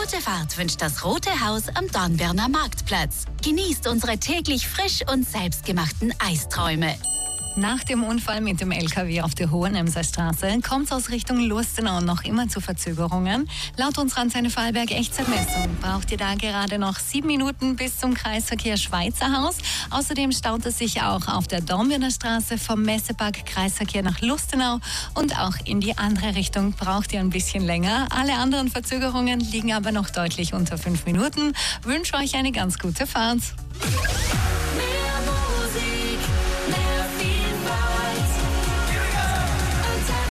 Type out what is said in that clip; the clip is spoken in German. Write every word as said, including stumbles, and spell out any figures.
Gute Fahrt wünscht das Rote Haus am Dornbirner Marktplatz. Genießt unsere täglich frisch und selbstgemachten Eisträume. Nach dem Unfall mit dem L K W auf der Hohenemser Straße kommt es aus Richtung Lustenau noch immer zu Verzögerungen. Laut unserer Antenne Vorarlberg Echtzeitmessung braucht ihr da gerade noch sieben Minuten bis zum Kreisverkehr Schweizer Haus. Außerdem staut es sich auch auf der Dornbirner Straße vom Messepark Kreisverkehr nach Lustenau und auch in die andere Richtung braucht ihr ein bisschen länger. Alle anderen Verzögerungen liegen aber noch deutlich unter fünf Minuten. Wünsche euch eine ganz gute Fahrt.